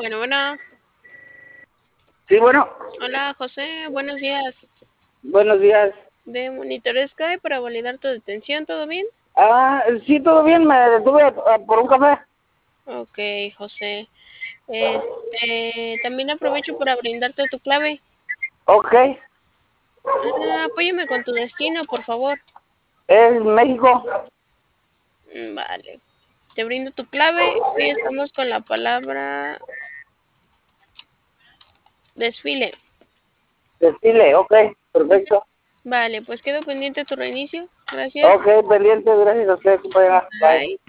Bueno, bueno. Sí, bueno, Hola, José. Buenos días. buenos días. De Monitor Sky para validar tu detención. ¿Todo bien? Sí, todo bien, me detuve por un café. Ok, José. También aprovecho para brindarte tu clave. Ok, Apóyame con tu destino, por favor. es México. Vale. Te brindo tu clave. Hoy estamos con la palabra desfile. Chile, ok, perfecto. Vale, pues quedo pendiente tu reinicio. Gracias. Ok, pendiente, gracias a usted, compañera. Bye. Bye.